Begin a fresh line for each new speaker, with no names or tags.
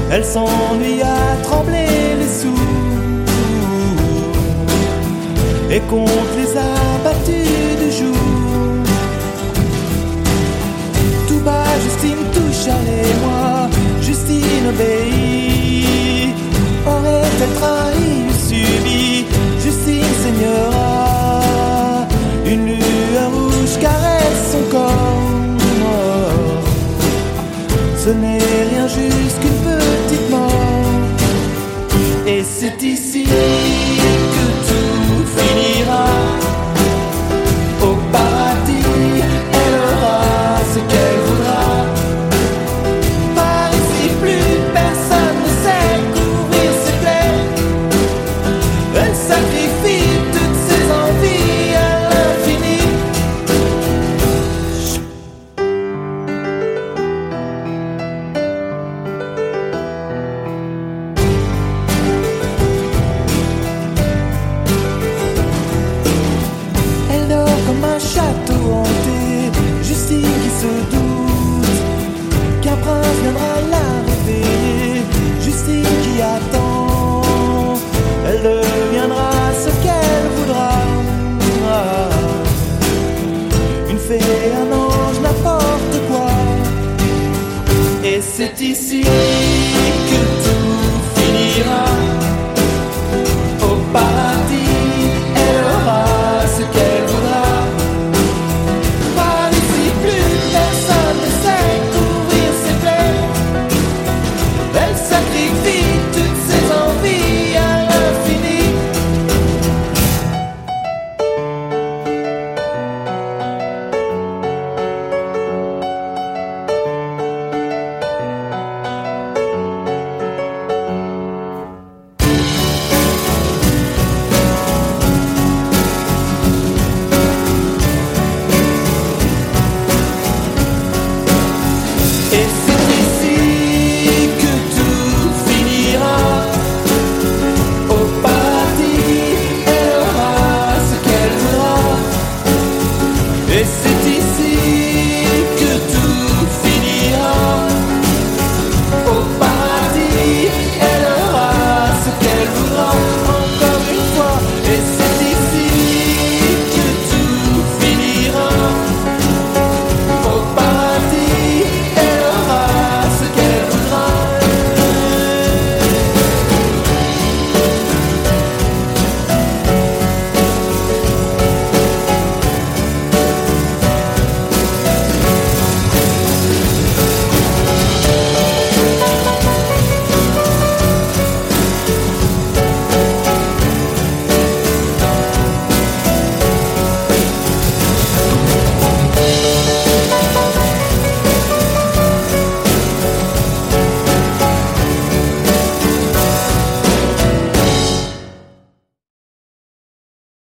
Elle s'ennuie à trembler les sous et compte les abattus du jour. Tout bas, Justine touche à l'émoi. Justine obéit. Aurait-elle trahi ou subi? Justine saignera. Une lueur rouge caresse son corps. Ce n'est rien, juste qu'une petite mort. Et c'est ici que tout finira. Au paradis, elle aura ce qu'elle voudra. Par ici, plus personne ne sait couvrir ses plaies. Elle sacrifie toutes ses envies à l'infini. Elle dort comme un château hanté. Justine qui se doute qu'un prince viendra la réveiller. Justine qui attend. Elle deviendra ce qu'elle voudra. Une fée, un ange, n'importe quoi. Et c'est ici que tout finira. Au paradis, elle aura ce qu'elle voudra. Par ici, plus personne ne sait couvrir ses plaies. Elle sacrifie toutes ses envies à l'infini. Et